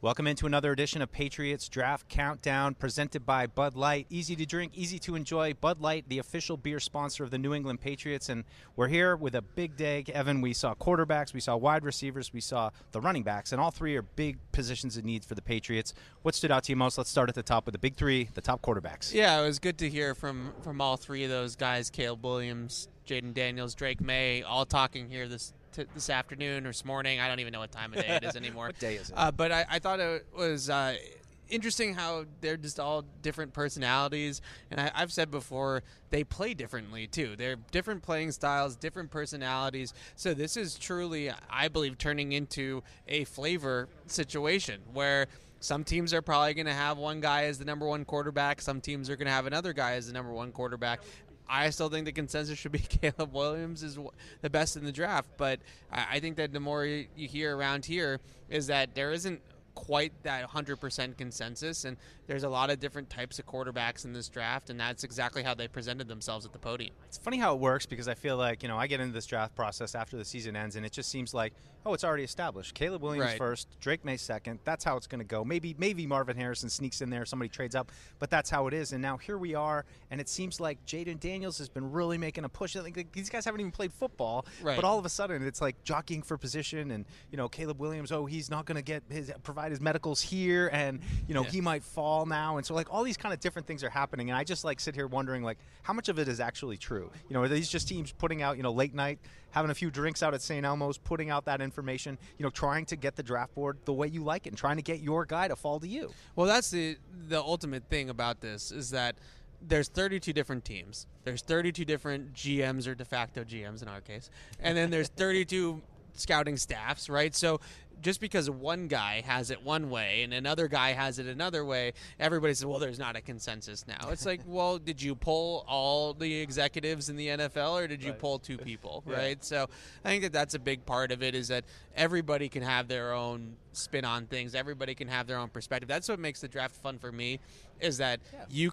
Welcome into another edition of Patriots Draft Countdown, presented by Bud Light. Easy to drink, easy to enjoy. Bud Light, the official beer sponsor of the New England Patriots. And we're here with a big day. Evan, we saw quarterbacks, we saw wide receivers, we saw the running backs, and all three are big positions of needs for the Patriots. What stood out to you most? Let's start at the top with the big three, the top quarterbacks. Yeah, it was good to hear from all three of those guys, Caleb Williams, Jaden Daniels, Drake May, all talking here this afternoon or this morning. I don't even know what time of day it is anymore. What day is it? But I thought it was interesting how they're just all different personalities. And I've said before, they play differently, too. They're different playing styles, different personalities. So this is truly, I believe, turning into a flavor situation where some teams are probably going to have one guy as the number one quarterback. Some teams are going to have another guy as the number one quarterback. I still think the consensus should be Caleb Williams is the best in the draft, but I think that the more you hear around here is that there isn't quite that 100% consensus, and there's a lot of different types of quarterbacks in this draft, and that's exactly how they presented themselves at the podium. It's funny how it works because I feel like, I get into this draft process after the season ends, and it just seems like, it's already established. Caleb Williams first, Drake May second. That's how it's going to go. Maybe Marvin Harrison sneaks in there, somebody trades up, but that's how it is. And now here we are, and it seems like Jaden Daniels has been really making a push. Like, these guys haven't even played football, but all of a sudden it's like jockeying for position, and Caleb Williams, he's not going to provide his medicals here, and he might fall now, and so like all these kind of different things are happening, and I just like sit here wondering like how much of it is actually true. Are these just teams putting out late night, having a few drinks out at St. Elmo's, putting out that information, trying to get the draft board the way you like it and trying to get your guy to fall to you? Well, that's the ultimate thing about this is that there's 32 different teams. There's 32 different GMs or de facto GMs in our case. And then there's 32 scouting staffs, right? So just because one guy has it one way and another guy has it another way, everybody says, well, there's not a consensus now. It's like, well, did you poll all the executives in the NFL or did you poll two people, right? So I think that's a big part of it is that everybody can have their own spin on things. Everybody can have their own perspective. That's what makes the draft fun for me is that we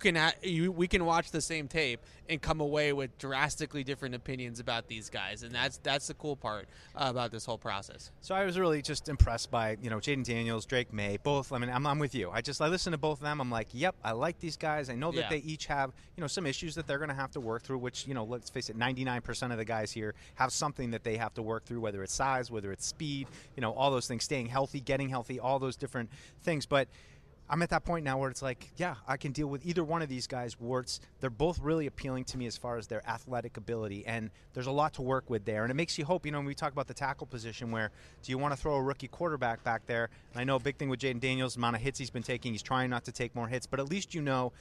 can watch the same tape and come away with drastically different opinions about these guys, and that's the cool part about this whole process. So I was really just impressed by Jaden Daniels, Drake May, both. I mean, I'm with you. I listen to both of them. I'm like, yep, I like these guys. I know that they each have some issues that they're going to have to work through. Which let's face it, 99% of the guys here have something that they have to work through, whether it's size, whether it's speed, all those things, staying healthy, getting healthy, all those different things. But I'm at that point now where it's like, yeah, I can deal with either one of these guys' warts. They're both really appealing to me as far as their athletic ability, and there's a lot to work with there. And it makes you hope, when we talk about the tackle position, where do you want to throw a rookie quarterback back there? And I know a big thing with Jaden Daniels, the amount of hits he's been taking, he's trying not to take more hits, but at least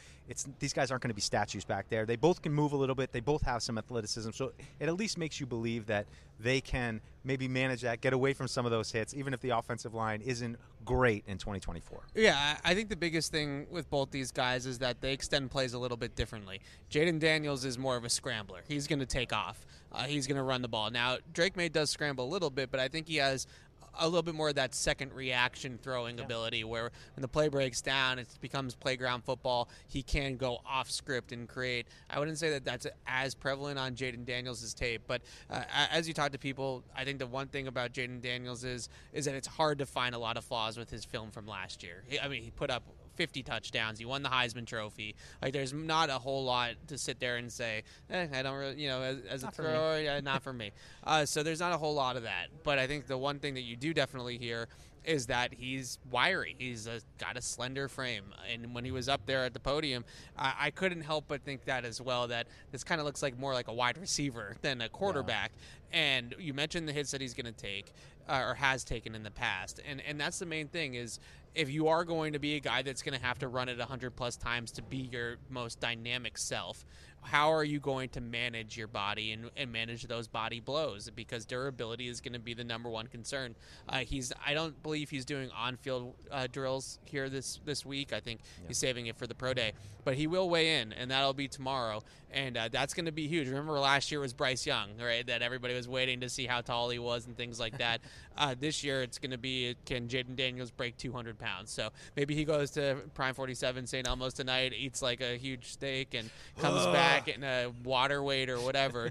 these guys aren't going to be statues back there. They both can move a little bit. They both have some athleticism, so it at least makes you believe that they can maybe manage that, get away from some of those hits, even if the offensive line isn't great in 2024. Yeah, I think the biggest thing with both these guys is that they extend plays a little bit differently. Jaden Daniels is more of a scrambler. He's going to take off. He's going to run the ball. Now, Drake May does scramble a little bit, but I think he has a little bit more of that second reaction throwing ability where when the play breaks down, it becomes playground football. He can go off script and create. I wouldn't say that that's as prevalent on Jaden Daniels' tape, but as you talk to people, I think the one thing about Jaden Daniels is that it's hard to find a lot of flaws with his film from last year. He put up 50 touchdowns. He won the Heisman Trophy. Like, there's not a whole lot to sit there and say, I don't really, as a thrower, not for me. So there's not a whole lot of that. But I think the one thing that you do definitely hear is that he's wiry. He's got a slender frame. And when he was up there at the podium, I couldn't help but think that as well, that this kind of looks like more like a wide receiver than a quarterback. Yeah. And you mentioned the hits that he's going to take or has taken in the past. And that's the main thing is if you are going to be a guy that's going to have to run it 100-plus times to be your most dynamic self, how are you going to manage your body and manage those body blows? Because durability is going to be the number one concern. I don't believe he's doing on-field drills here this week. I think he's saving it for the pro day. But he will weigh in, and that'll be tomorrow. And that's going to be huge. Remember last year was Bryce Young, right? That everybody was waiting to see how tall he was and things like that. This year it's going to be, can Jaden Daniels break 200 pounds? So maybe he goes to Prime 47 St. Elmo's tonight, eats like a huge steak, and comes back in a water weight or whatever. Just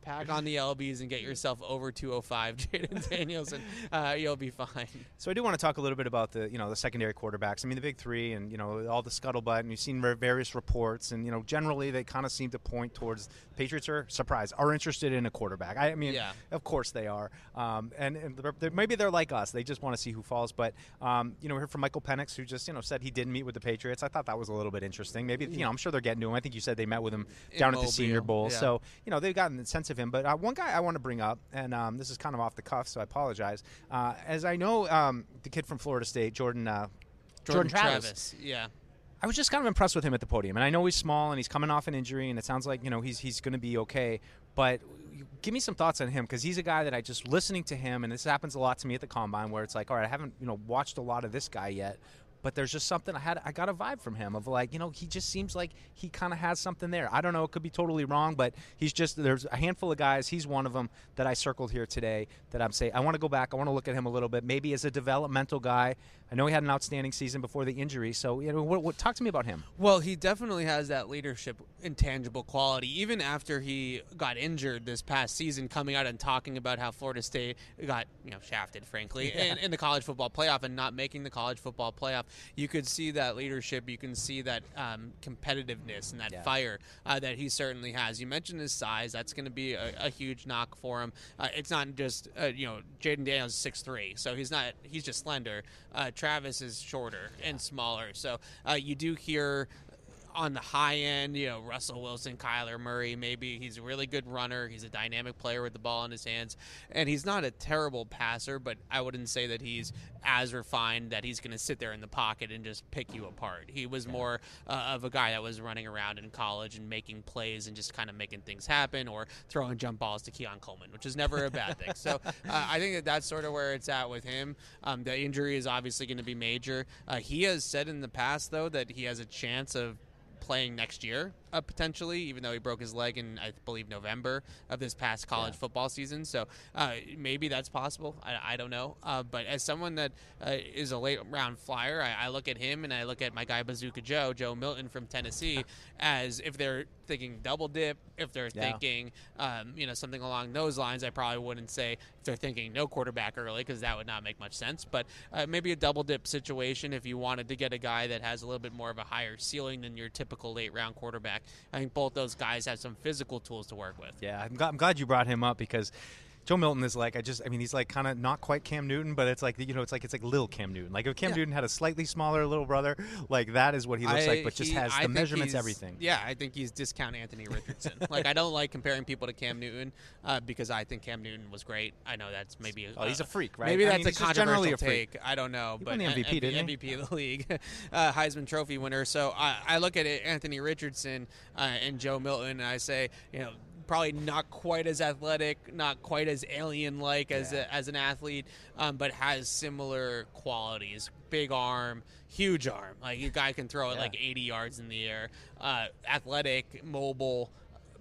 pack on the LBs and get yourself over 205, Jayden Daniels, and you'll be fine. So I do want to talk a little bit about the secondary quarterbacks. I mean, the big three, and all the scuttlebutt, and you've seen various reports, and generally they kind of seem to point towards Patriots are interested in a quarterback. I mean, of course they are, and maybe they're like us. They just want to see who falls. But we heard from Michael Penix, who just said he didn't meet with the Patriots. I thought that was a little bit interesting. Maybe I'm sure they're getting to him. I think you said they met with him down at the Senior Bowl. Yeah. So they've gotten the sense of him. But one guy I want to bring up, and this is kind of off the cuff, so I apologize. As I know, the kid from Florida State, Jordan Travis. Yeah. I was just kind of impressed with him at the podium. And I know he's small and he's coming off an injury, and it sounds like he's going to be okay. But give me some thoughts on him, because he's a guy that I just listening to him, and this happens a lot to me at the Combine, where it's like, all right, I haven't watched a lot of this guy yet. But there's just something I got a vibe from him of like, he just seems like he kind of has something there. I don't know, it could be totally wrong, but there's a handful of guys, he's one of them that I circled here today that I'm saying I want to go back, I want to look at him a little bit, maybe as a developmental guy. I know he had an outstanding season before the injury, so talk to me about him. Well, he definitely has that leadership intangible quality. Even after he got injured this past season, coming out and talking about how Florida State got shafted, frankly, in the college football playoff and not making the college football playoff, you could see that leadership. You can see that competitiveness and that fire that he certainly has. You mentioned his size; that's going to be a huge knock for him. It's not just Jayden Daniels is 6'3", so he's just slender. Travis is shorter and smaller, so you do hear on the high end, Russell Wilson, Kyler Murray, maybe he's a really good runner. He's a dynamic player with the ball in his hands, and he's not a terrible passer, but I wouldn't say that he's as refined that he's going to sit there in the pocket and just pick you apart. He was more of a guy that was running around in college and making plays and just kind of making things happen, or throwing jump balls to Keon Coleman, which is never a bad thing. So I think that's sort of where it's at with him. The injury is obviously going to be major. He has said in the past, though, that he has a chance of playing next year, potentially, even though he broke his leg in, I believe, November of this past college football season. So maybe that's possible. I don't know. But as someone that is a late-round flyer, I look at him and I look at my guy Bazooka Joe Milton from Tennessee, as if they're thinking double dip, if they're thinking something along those lines. I probably wouldn't say if they're thinking no quarterback early, because that would not make much sense. But maybe a double dip situation if you wanted to get a guy that has a little bit more of a higher ceiling than your typical late-round quarterback. I think both those guys have some physical tools to work with. Yeah, I'm glad you brought him up, because Joe Milton is like, he's like kind of not quite Cam Newton, but it's like, it's like little Cam Newton. Like if Cam Newton had a slightly smaller little brother, like that is what he looks like, but just has the measurements, everything. Yeah, I think he's discount Anthony Richardson. Like I don't like comparing people to Cam Newton because I think Cam Newton was great. I know that's maybe he's a freak, right? Maybe that's a controversial take. I don't know, he but won the MVP, didn't he? MVP of the league, Heisman Trophy winner. So I look at it, Anthony Richardson and Joe Milton, and I say, probably not quite as athletic, not quite as alien-like as an athlete, but has similar qualities. Big arm, huge arm. Like, a guy can throw it like 80 yards in the air. Athletic, mobile,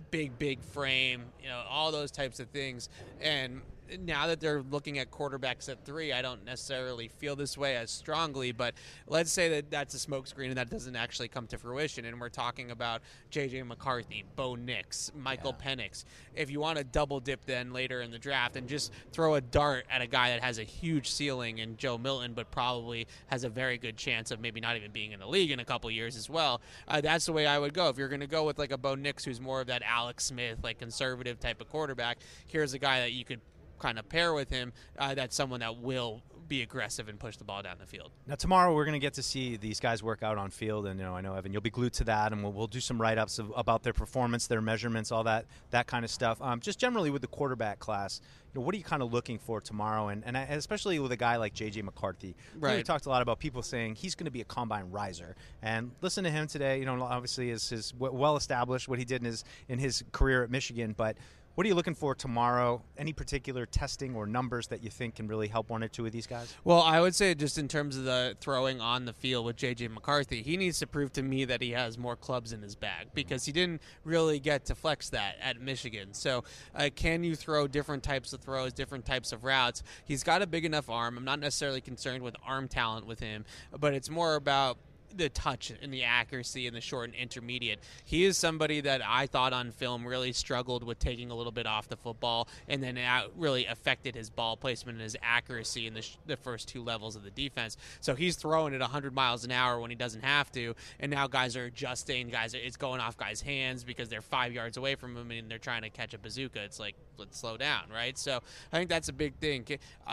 big frame, all those types of things. And now that they're looking at quarterbacks at 3, I don't necessarily feel this way as strongly, but let's say that that's a smokescreen and that doesn't actually come to fruition, and we're talking about J.J. McCarthy, Bo Nix, Michael Penix. If you want to double dip then later in the draft and just throw a dart at a guy that has a huge ceiling in Joe Milton, but probably has a very good chance of maybe not even being in the league in a couple years as well, that's the way I would go. If you're going to go with like a Bo Nix, who's more of that Alex Smith, like conservative type of quarterback, here's a guy that you could kind of pair with him, that's someone that will be aggressive and push the ball down the field. Now tomorrow we're going to get to see these guys work out on field, and I know Evan, you'll be glued to that, and we'll do some write-ups about their performance, their measurements, all that kind of stuff. Just generally with the quarterback class, what are you kind of looking for tomorrow, and especially with a guy like J.J. McCarthy? Right. We talked a lot about people saying he's going to be a combine riser, and listen to him today. Obviously is well established what he did in his career at Michigan, but what are you looking for tomorrow? Any particular testing or numbers that you think can really help one or two of these guys? Well, I would say just in terms of the throwing on the field with J.J. McCarthy, he needs to prove to me that he has more clubs in his bag, because he didn't really get to flex that at Michigan. So can you throw different types of throws, different types of routes? He's got a big enough arm. I'm not necessarily concerned with arm talent with him, but it's more about the touch and the accuracy in the short and intermediate. He is somebody that I thought on film really struggled with taking a little bit off the football, and then it really affected his ball placement and his accuracy in the first 2 levels of the defense. So he's throwing it 100 miles an hour when he doesn't have to, and now guys are adjusting. It's going off guys' hands because they're 5 yards away from him and they're trying to catch a bazooka. It's like, let's slow down, right? So I think that's a big thing.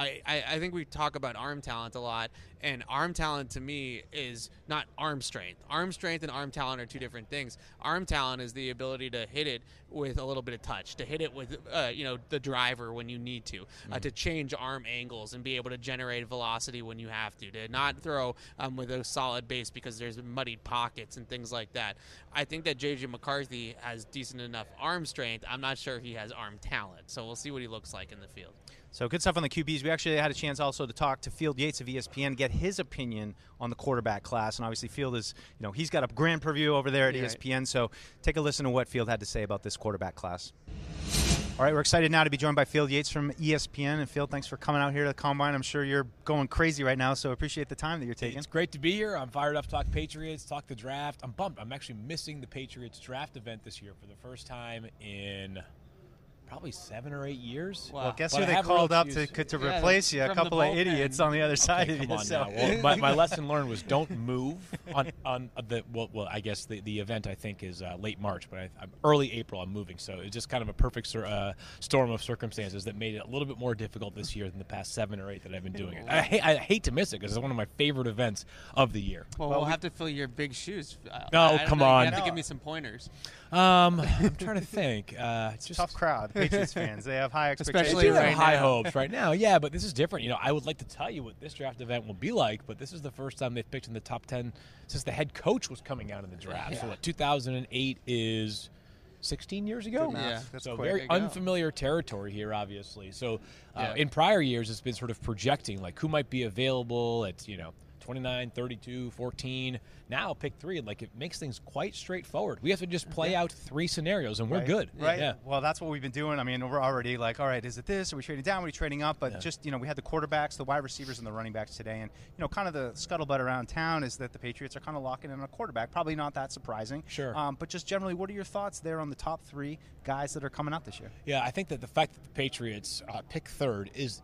I think we talk about arm talent a lot, and arm talent to me is not arm strength. Arm strength and arm talent are 2 different things. Arm talent is the ability to hit it with a little bit of touch, to hit it with the driver when you need to change arm angles and be able to generate velocity when you have to not throw with a solid base because there's muddied pockets and things like that. I think that J.J. McCarthy has decent enough arm strength. I'm not sure he has arm talent, so we'll see what he looks like in the field. So good stuff on the QBs. We actually had a chance also to talk to Field Yates of ESPN, get his opinion on the quarterback class. And obviously Field is, he's got a grand preview over there at ESPN. So take a listen to what Field had to say about this quarterback class. All right, we're excited now to be joined by Field Yates from ESPN. And Field, thanks for coming out here to the Combine. I'm sure you're going crazy right now, so appreciate the time that you're taking. It's great to be here. I'm fired up to talk Patriots, talk the draft. I'm bummed. I'm actually missing the Patriots draft event this year for the first time in probably 7 or 8 years. Wow. Well, guess who they called up to replace you? A couple of idiots on the other side of you. Come on now. Well, my lesson learned was don't move on the I guess the event I think is late March, but I'm early April I'm moving. So it's just kind of a perfect storm of circumstances that made it a little bit more difficult this year than the past 7 or 8 that I've been doing it. I hate to miss it because it's one of my favorite events of the year. Well, we'll have to fill your big shoes. Come on. You have to give me some pointers. I'm trying to think. It's a tough crowd. Patriots fans, they have high expectations. Especially right now. High hopes right now. Yeah, but this is different. I would like to tell you what this draft event will be like, but this is the first time they've picked in the top 10 since the head coach was coming out in the draft. Yeah. So 2008 is 16 years ago? Yeah. So very unfamiliar territory here, obviously. So in prior years, it's been sort of projecting, like, who might be available at, 29, 32, 14. Now pick 3. Like, it makes things quite straightforward. We have to just play out 3 scenarios, and we're good. Right. Yeah. Well, that's what we've been doing. I mean, we're already like, all right, is it this? Are we trading down? Are we trading up? But just, we had the quarterbacks, the wide receivers, and the running backs today. And, kind of the scuttlebutt around town is that the Patriots are kind of locking in on a quarterback. Probably not that surprising. Sure. But just generally, what are your thoughts there on the top 3 guys that are coming out this year? Yeah, I think that the fact that the Patriots pick 3rd is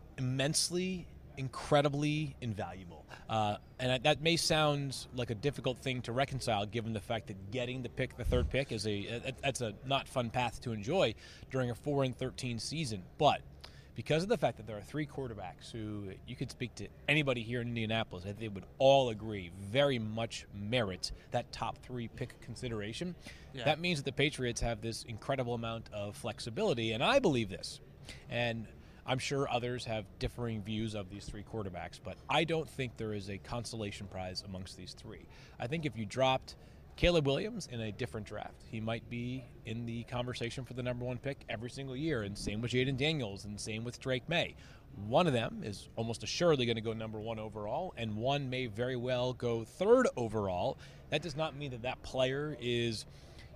incredibly invaluable. And that may sound like a difficult thing to reconcile given the fact that getting the 3rd pick is that's a not fun path to enjoy during a 4-13 season. But because of the fact that there are 3 quarterbacks who you could speak to anybody here in Indianapolis, I think they would all agree very much merit that top 3 pick consideration. Yeah. That means that the Patriots have this incredible amount of flexibility, and I believe this. And I'm sure others have differing views of these 3 quarterbacks, but I don't think there is a consolation prize amongst these 3. I think if you dropped Caleb Williams in a different draft, he might be in the conversation for the number 1 pick every single year, and same with Jayden Daniels, and same with Drake May. One of them is almost assuredly going to go number 1 overall, and one may very well go 3rd overall. That does not mean that that player is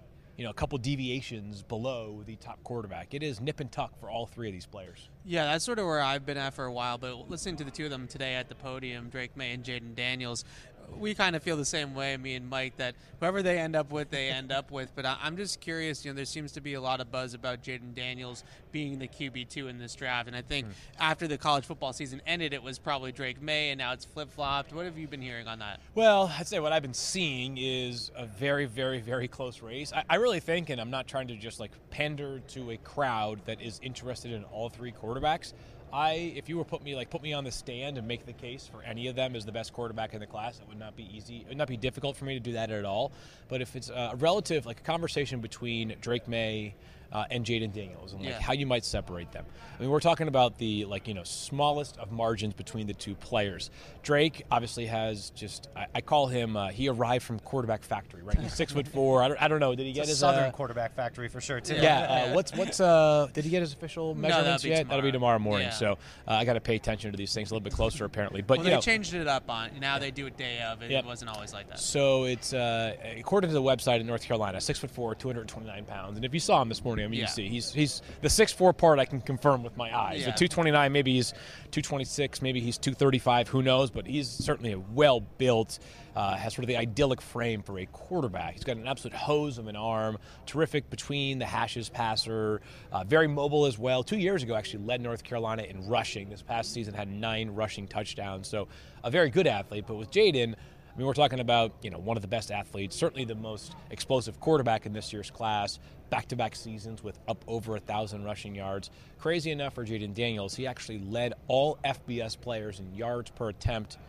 a couple deviations below the top quarterback. It is nip and tuck for all 3 of these players. Yeah, that's sort of where I've been at for a while, but listening to the 2 of them today at the podium, Drake May and Jayden Daniels, we kind of feel the same way, me and Mike, that whoever they end up with, they end up with. But I'm just curious, there seems to be a lot of buzz about Jayden Daniels being the QB2 in this draft. And I think after the college football season ended, it was probably Drake May, and now it's flip-flopped. What have you been hearing on that? Well, I'd say what I've been seeing is a very, very, very close race. I really think, and I'm not trying to just pander to a crowd that is interested in all 3 quarterbacks, if you were put me on the stand and make the case for any of them as the best quarterback in the class, it would not be easy. It would not be difficult for me to do that at all. But if it's a relative, a conversation between Drake May and Jayden Daniels and how you might separate them. I mean, we're talking about the smallest of margins between the 2 players. Drake obviously has I call him he arrived from quarterback factory, right? He's 6'4". I don't know. Did he get his Southern quarterback factory for sure too? Yeah. What's did he get his official measurements yet? That'll be tomorrow morning. Yeah. So I got to pay attention to these things a little bit closer apparently. But they changed it up on now. They do it day of. It wasn't always like that. So it's according to the website in North Carolina, 6'4", 229 pounds. And if you saw him this morning, Antonio. I mean, you see, he's the 6'4" part I can confirm with my eyes. Yeah. At 229, maybe he's 226, maybe he's 235, who knows? But he's certainly a well-built, has sort of the idyllic frame for a quarterback. He's got an absolute hose of an arm, terrific between the hashes passer, very mobile as well. 2 years ago, actually led North Carolina in rushing. This past season had 9 rushing touchdowns, so a very good athlete. But with Jayden, I mean, we're talking about, one of the best athletes, certainly the most explosive quarterback in this year's class, back-to-back seasons with up over 1,000 rushing yards. Crazy enough for Jayden Daniels, he actually led all FBS players in yards per attempt.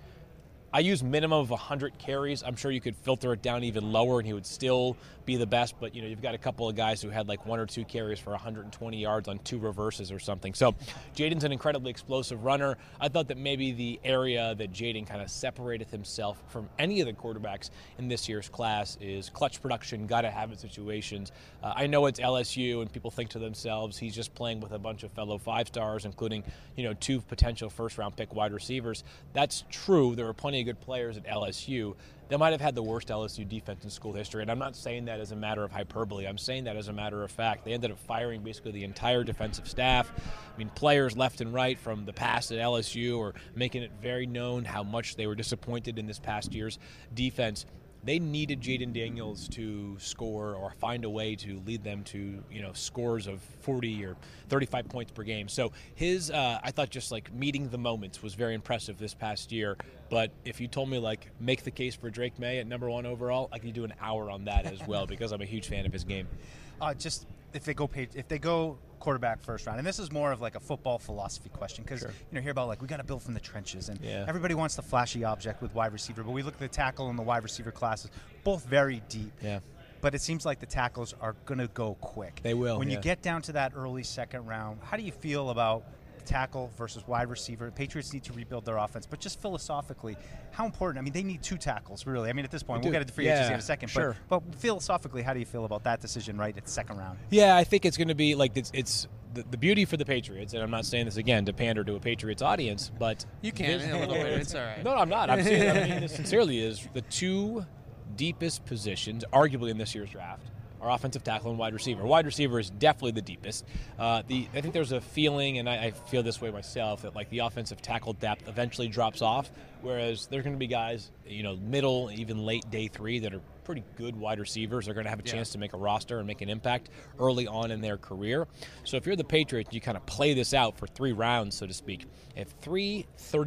I use minimum of 100 carries. I'm sure you could filter it down even lower and he would still be the best, but you've got a couple of guys who had like 1 or 2 carries for 120 yards on 2 reverses or something. So Jayden's an incredibly explosive runner. I thought that maybe the area that Jayden kind of separated himself from any of the quarterbacks in this year's class is clutch production, gotta have it situations. I know it's LSU and people think to themselves he's just playing with a bunch of fellow 5-stars, including 2 potential first-round pick wide receivers. That's true. There were plenty of good players at LSU. They might have had the worst LSU defense in school history, and I'm not saying that as a matter of hyperbole. I'm saying that as a matter of fact. They ended up firing basically the entire defensive staff. I mean, players left and right from the past at LSU are making it very known how much they were disappointed in this past year's defense. They needed Jayden Daniels to score or find a way to lead them to, scores of 40 or 35 points per game. So his, I thought just like meeting the moments was very impressive this past year. But if you told me make the case for Drake May at number 1 overall, I could do an hour on that as well because I'm a huge fan of his game. Just if they go quarterback first round, and this is more of like a football philosophy question because hear about we got to build from the trenches, and everybody wants the flashy object with wide receiver, but we look at the tackle and the wide receiver classes, both very deep. Yeah. But it seems like the tackles are going to go quick. They will. When you get down to that early second round, how do you feel about tackle versus wide receiver? The Patriots need to rebuild their offense, but just philosophically, how important? I mean, they need 2 tackles, really. I mean, at this point, we'll get to free agency in a second. Sure. But philosophically, how do you feel about that decision right at the second round? Yeah, I think it's going to be it's the beauty for the Patriots, and I'm not saying this again to pander to a Patriots audience, but you can a little bit. It's all right. No, I'm not. I'm saying, I mean, this sincerely is the 2 deepest positions, arguably in this year's draft, are offensive tackle and wide receiver. Wide receiver is definitely the deepest. I think there's a feeling, and I feel this way myself, that the offensive tackle depth eventually drops off, whereas there's going to be guys, middle, even late day 3 that are pretty good wide receivers are going to have a chance to make a roster and make an impact early on in their career. So if you're the Patriots, you kind of play this out for 3 rounds, so to speak. If 3,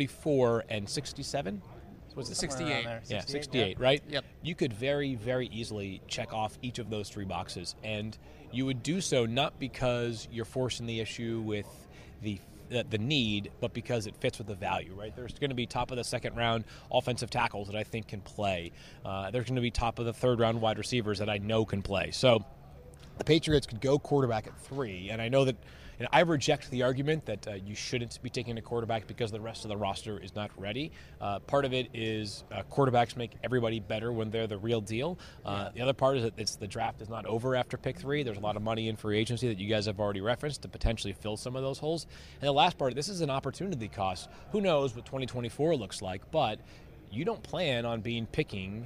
34, and 67. Was it 68? Yeah, 68, right? Yep. You could very, very easily check off each of those 3 boxes, and you would do so not because you're forcing the issue with the need, but because it fits with the value, right? There's going to be top of the second round offensive tackles that I think can play. There's going to be top of the third round wide receivers that I know can play. So the Patriots could go quarterback at 3, and I know that I reject the argument that you shouldn't be taking a quarterback because the rest of the roster is not ready. Part of it is quarterbacks make everybody better when they're the real deal. The other part is that the draft is not over after pick 3. There's a lot of money in free agency that you guys have already referenced to potentially fill some of those holes. And the last part, this is an opportunity cost. Who knows what 2024 looks like, but you don't plan on picking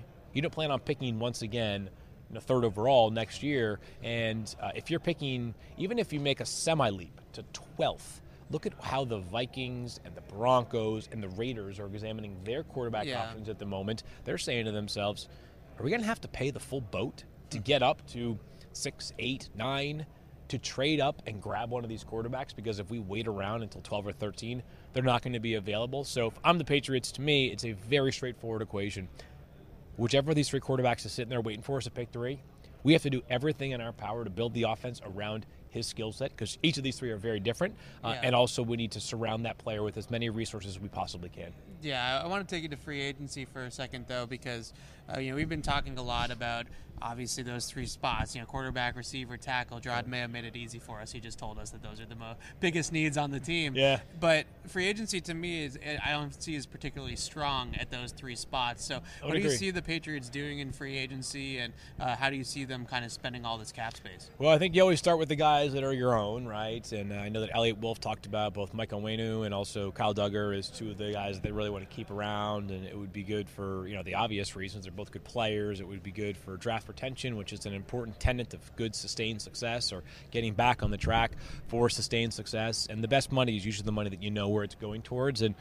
once again 3rd overall next year, and if you're picking, even if you make a semi-leap to 12th, look at how the Vikings and the Broncos and the Raiders are examining their quarterback options at the moment. They're saying to themselves, are we going to have to pay the full boat to get up to 6, 8, 9 to trade up and grab one of these quarterbacks? Because if we wait around until 12 or 13, they're not going to be available. So if I'm the Patriots, to me, it's a very straightforward equation. Whichever of these 3 quarterbacks is sitting there waiting for us at pick 3, we have to do everything in our power to build the offense around his skill set, because each of these 3 are very different, and also we need to surround that player with as many resources as we possibly can. Yeah, I want to take you to free agency for a second, though, because we've been talking a lot about obviously those 3 spots, quarterback, receiver, tackle. Gerard Mayo made it easy for us. He just told us that those are the biggest needs on the team. Yeah. But free agency to me I don't see as particularly strong at those 3 spots. So what do you see the Patriots doing in free agency, and how do you see them kind of spending all this cap space? Well, I think you always start with the guys guys that are your own, right? And I know that Elliot Wolf talked about both Mike Onwenu and also Kyle Duggar as two of the guys that they really want to keep around, and it would be good for, the obvious reasons. They're both good players. It would be good for draft retention, which is an important tenet of good sustained success, or getting back on the track for sustained success. And the best money is usually the money that you know where it's going towards. And,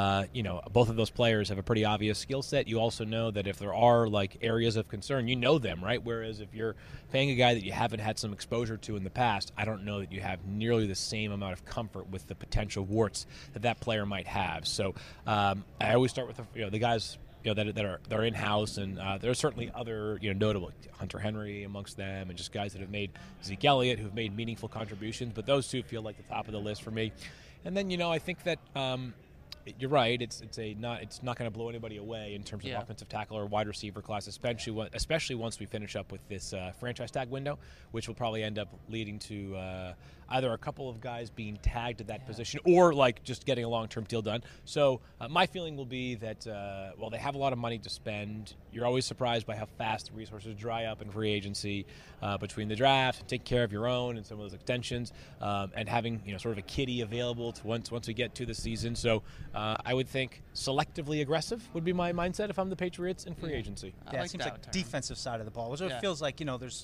both of those players have a pretty obvious skill set. You also know that if there are, areas of concern, you know them, right? Whereas if you're paying a guy that you haven't had some exposure to in the past, I don't know that you have nearly the same amount of comfort with the potential warts that player might have. So I always start with the guys that are in house, and there are certainly other notable, Hunter Henry amongst them, and just guys that have made, Zeke Elliott, who've made meaningful contributions. But those two feel like the top of the list for me. And then I think that. You're right. It's not going to blow anybody away in terms of offensive tackle or wide receiver class, especially once we finish up with this franchise tag window, which will probably end up leading to either a couple of guys being tagged at that position or just getting a long-term deal done. So my feeling will be that they have a lot of money to spend. You're always surprised by how fast the resources dry up in free agency between the draft, and take care of your own and some of those extensions, and having sort of a kitty available to once we get to the season. So. I would think selectively aggressive would be my mindset if I'm the Patriots in free agency. Yeah, it seems like defensive side of the ball. So it feels like,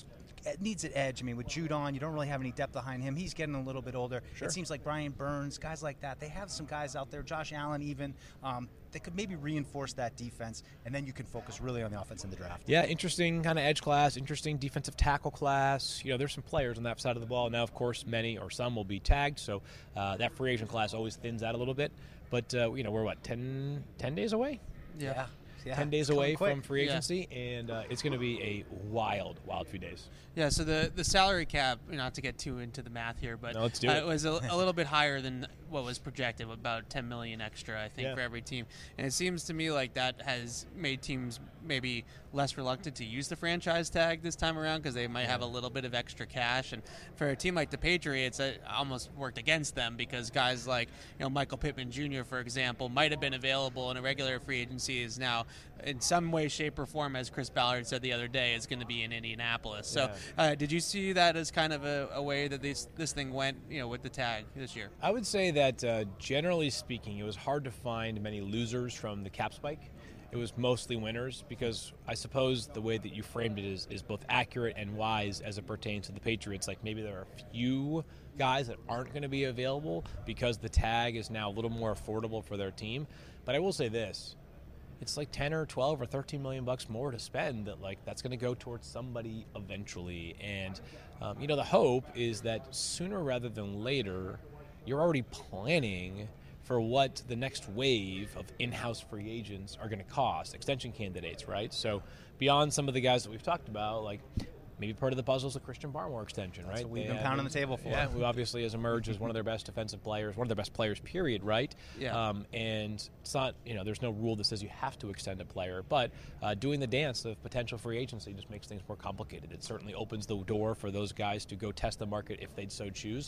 it needs an edge. I mean, with Judon, you don't really have any depth behind him. He's getting a little bit older. Sure. It seems like Brian Burns, guys like that, they have some guys out there, Josh Allen even, they could maybe reinforce that defense, and then you can focus really on the offense in the draft. Yeah, interesting kind of edge class, interesting defensive tackle class. There's some players on that side of the ball. Now, of course, many or some will be tagged, so that free agent class always thins out a little bit. But, we're, 10 days away? Yeah. 10 days away from free agency, and it's going to be a wild few days. Yeah, so the salary cap, not to get too into the math here, but let's do it. It was a little bit higher than what was projected, about $10 million extra, I think, for every team. And it seems to me like that has made teams maybe less reluctant to use the franchise tag this time around because they might have a little bit of extra cash. And for a team like the Patriots, it almost worked against them because guys like Michael Pittman Jr., for example, might have been available in a regular free agency, is now in some way, shape, or form, as Chris Ballard said the other day, is going to be in Indianapolis. So did you see that as kind of a way that this thing went, with the tag this year? I would say that generally speaking, it was hard to find many losers from the cap spike. It was mostly winners because I suppose the way that you framed it is both accurate and wise as it pertains to the Patriots. Like maybe there are a few guys that aren't going to be available because the tag is now a little more affordable for their team. But I will say this. It's like 10 or 12 or 13 million bucks more to spend that's going to go towards somebody eventually. And, the hope is that sooner rather than later, you're already planning for what the next wave of in-house free agents are going to cost, extension candidates, right? So beyond some of the guys that we've talked about, maybe part of the puzzle is the Christian Barmore extension, right? That's what we've been pounding the table for. Yeah, who obviously has emerged as one of their best defensive players, one of their best players, period, right? Yeah. And it's not, there's no rule that says you have to extend a player, but doing the dance of potential free agency just makes things more complicated. It certainly opens the door for those guys to go test the market if they'd so choose.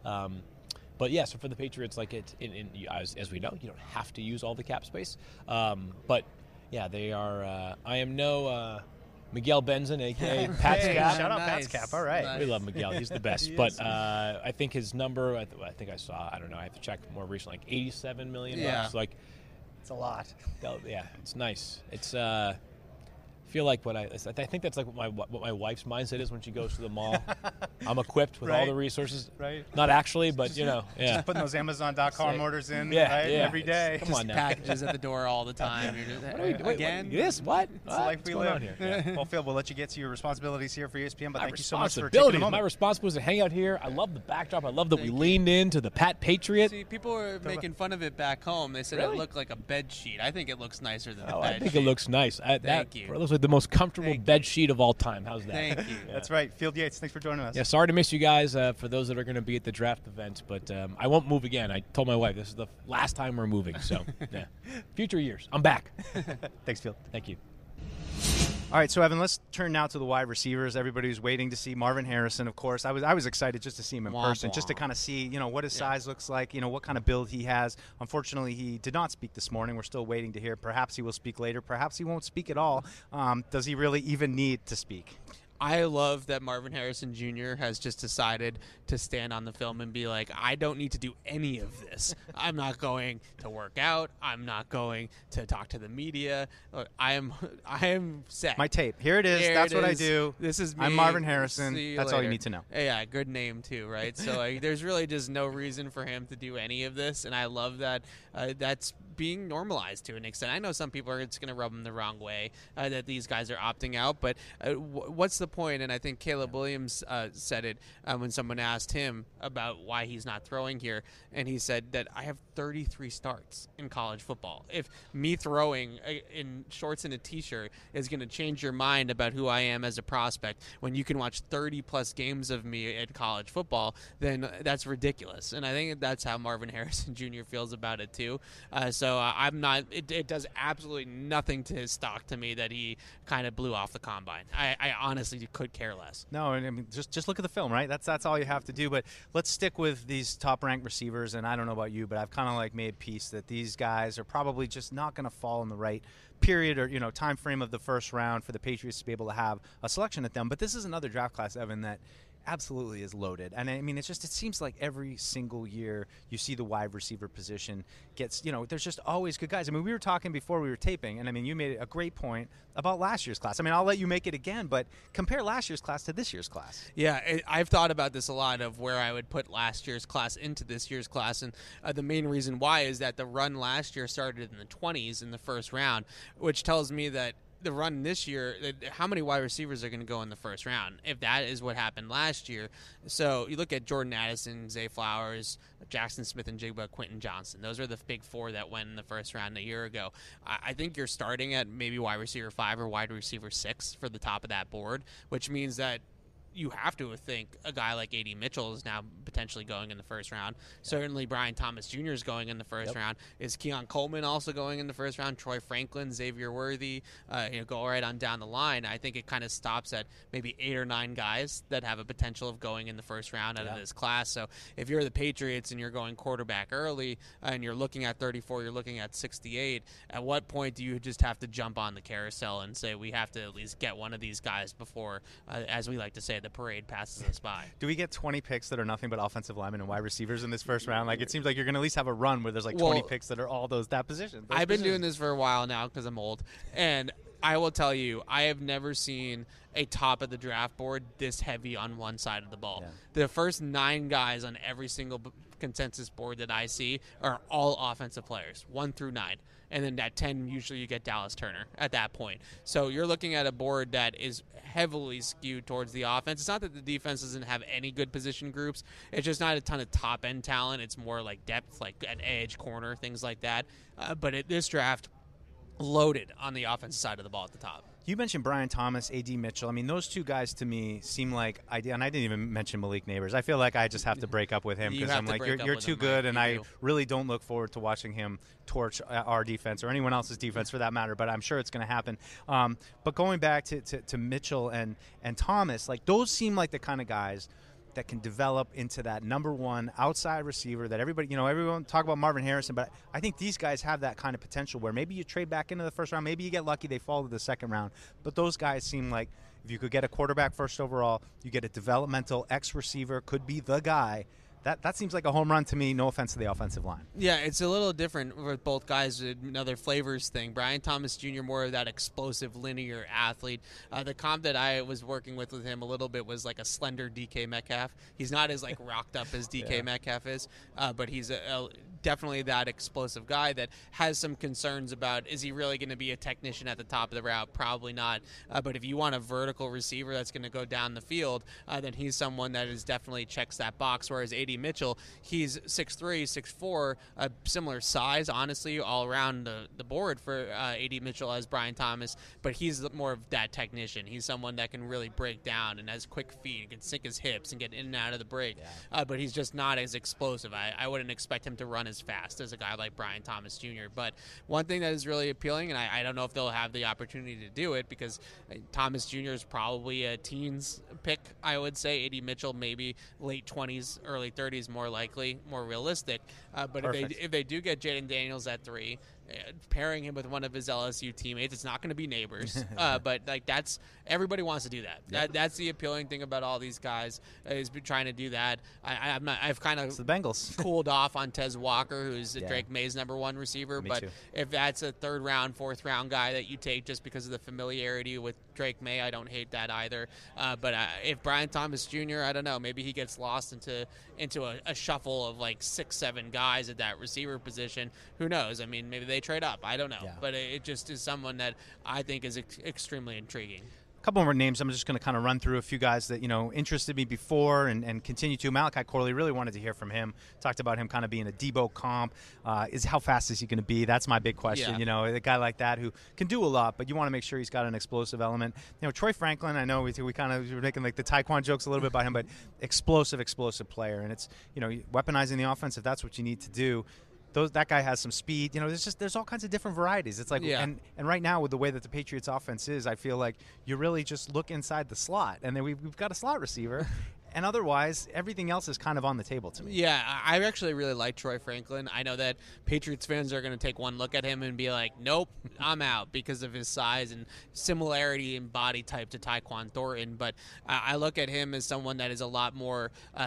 But yeah, so for the Patriots, as we know, you don't have to use all the cap space. But yeah, they are. I am no Miguel Benzin, a.k.a. Pat's Cap. Shout out Pat's Cap. All right. Nice. We love Miguel. He's the best. But I think his number, I think I saw, I don't know, I have to check more recently, $87 million. Yeah. Bucks. It's a lot. Yeah, it's nice. It's feel like I think that's what my wife's mindset is when she goes to the mall. I'm equipped with all the resources. Right. Not actually, but yeah. Just putting those Amazon.com orders in every day. Come on now. Packages at the door all the time. Again? This? What? It's the life we live. Here? Yeah. Well, Phil, we'll let you get to your responsibilities here for ESPN, but My thank you so much for taking a moment. My responsibility is to hang out here. I love the backdrop. I love that we leaned into the Pat Patriot. See, people were making fun of it back home. They said it looked like a bed sheet. I think it looks nicer than a bed sheet. I think it looks nice. Thank you. It looks like the most comfortable bed sheet of all time. How's that? Thank you. That's right. Field Yates, thanks for joining us. Yeah, sorry to miss you guys for those that are going to be at the draft event, but I won't move again. I told my wife this is the last time we're moving, so yeah. Future years. I'm back. Thanks, Field. Thank you. All right, so Evan, let's turn now to the wide receivers. Everybody's waiting to see Marvin Harrison, of course. I was excited just to see him in person, just to kind of see, what his size looks like, what kind of build he has. Unfortunately, he did not speak this morning. We're still waiting to hear. Perhaps he will speak later. Perhaps he won't speak at all. Does he really even need to speak? I love that Marvin Harrison Jr. has just decided to stand on the film and be like, I don't need to do any of this. I'm not going to work out. I'm not going to talk to the media. I am set. My tape. Here it is. That's what I do. This is me. I'm Marvin Harrison. That's all you need to know. Yeah, good name too, right? So there's really just no reason for him to do any of this, and I love that that's being normalized to an extent. I know some people it's going to rub them the wrong way that these guys are opting out, but what's the point? And I think Caleb Williams said it when someone asked him about why he's not throwing here, and he said that I have 33 starts in college football. If me throwing in shorts and a t-shirt is going to change your mind about who I am as a prospect when you can watch 30 plus games of me at college football, then that's ridiculous. And I think that's how Marvin Harrison Jr. feels about it too. So I'm not. It does absolutely nothing to his stock to me that he kind of blew off the combine. I honestly could care less. No, I mean just look at the film, right? That's all you have to do. But let's stick with these top-ranked receivers. And I don't know about you, but I've kind of like made peace that these guys are probably just not going to fall in the right period or time frame of the first round for the Patriots to be able to have a selection at them. But this is another draft class, Evan, that absolutely is loaded. And I mean, it seems like every single year you see the wide receiver position gets, there's just always good guys. I mean, we were talking before we were taping, and I mean, you made a great point about last year's class. I mean, I'll let you make it again, but compare last year's class to this year's class. Yeah, I've thought about this a lot of where I would put last year's class into this year's class, and the main reason why is that the run last year started in the 20s in the first round, which tells me that the run this year, how many wide receivers are going to go in the first round if that is what happened last year? So you look at Jordan Addison, Zay Flowers, Jackson Smith-Njigba, Quentin Johnson. Those are the big four that went in the first round a year ago. I think you're starting at maybe wide receiver 5 or wide receiver 6 for the top of that board, which means that you have to think a guy like A.D. Mitchell is now potentially going in the first round. Certainly Brian Thomas Jr. is going in the first round. Is Keon Coleman also going in the first round? Troy Franklin, Xavier Worthy, go right on down the line. I think it kind of stops at maybe 8 or 9 guys that have a potential of going in the first round out of this class. So if you're the Patriots and you're going quarterback early and you're looking at 34, you're looking at 68, at what point do you just have to jump on the carousel and say we have to at least get one of these guys before, as we like to say, the parade passes us by? Do we get 20 picks that are nothing but offensive linemen and wide receivers in this first round? Like, it seems like you're going to at least have a run where there's like 20 picks that are all that position. I've been doing this for a while now because I'm old, and I will tell you, I have never seen a top of the draft board this heavy on one side of the ball. The first 9 guys on every single consensus board that I see are all offensive players, 1 through 9. And then at 10, usually you get Dallas Turner at that point. So you're looking at a board that is heavily skewed towards the offense. It's not that the defense doesn't have any good position groups. It's just not a ton of top-end talent. It's more like depth, like at edge, corner, things like that. But this draft, loaded on the offensive side of the ball at the top. You mentioned Brian Thomas, A.D. Mitchell. I mean, those two guys to me seem like and I didn't even mention Malik Neighbors. I feel like I just have to break up with him because I'm like, you're too good, and I really don't look forward to watching him torch our defense or anyone else's defense for that matter, but I'm sure it's going to happen. But going back to Mitchell and Thomas, like those seem like the kind of guys that can develop into that number 1 outside receiver that everybody, everyone talk about Marvin Harrison, but I think these guys have that kind of potential where maybe you trade back into the first round, maybe you get lucky, they fall to the second round, but those guys seem like if you could get a quarterback first overall, you get a developmental ex-receiver, could be the guy. That seems like a home run to me, no offense to the offensive line. Yeah, it's a little different with both guys, another flavors thing. Brian Thomas Jr., more of that explosive, linear athlete. The comp that I was working with him a little bit was like a slender DK Metcalf. He's not as like rocked up as DK Metcalf is, but he's definitely that explosive guy that has some concerns about, is he really going to be a technician at the top of the route? Probably not. But if you want a vertical receiver that's going to go down the field, then he's someone that is definitely checks that box, whereas A.D. Mitchell, he's 6'3", 6'4", a similar size, honestly, all around the board for A.D. Mitchell as Brian Thomas, but he's more of that technician. He's someone that can really break down and has quick feet, can sink his hips and get in and out of the break, but he's just not as explosive. I wouldn't expect him to run as fast as a guy like Brian Thomas Jr., but one thing that is really appealing, and I don't know if they'll have the opportunity to do it because Thomas Jr. is probably a teens pick, I would say. A.D. Mitchell maybe late 20s, early 30s, more likely, more realistic. But if they do get Jaden Daniels at 3, pairing him with one of his LSU teammates. It's not going to be Neighbors, but like that's everybody wants to do that. That's the appealing thing about all these guys is trying to do that. I've kind of the Bengals cooled off on Tez Walker, who's Drake May's #1 receiver. Me but too. if that's a 3rd round, 4th round guy that you take just because of the familiarity with Drake May, I don't hate that either. But if Brian Thomas Jr., I don't know, maybe he gets lost into a shuffle of like 6-7 guys at that receiver position. Who knows? I mean, maybe they trade up. I don't know. Yeah. But it just is someone that I think is extremely intriguing. A couple more names. I'm just going to kind of run through a few guys that, interested me before and continue to. Malachi Corley, really wanted to hear from him. Talked about him kind of being a Debo comp. How fast is he going to be? That's my big question. Yeah. A guy like that who can do a lot, but you want to make sure he's got an explosive element. Troy Franklin, I know we kind of were making like the Taekwon jokes a little bit about him, but explosive player. And it's, weaponizing the offense if that's what you need to do. That guy has some speed. There's all kinds of different varieties. It's like, and right now with the way that the Patriots offense is, I feel like you really just look inside the slot, and then we've got a slot receiver, and otherwise everything else is kind of on the table to me. Yeah, I actually really like Troy Franklin. I know that Patriots fans are going to take one look at him and be like, nope, I'm out because of his size and similarity in body type to Tyquan Thornton. But I look at him as someone that is a lot more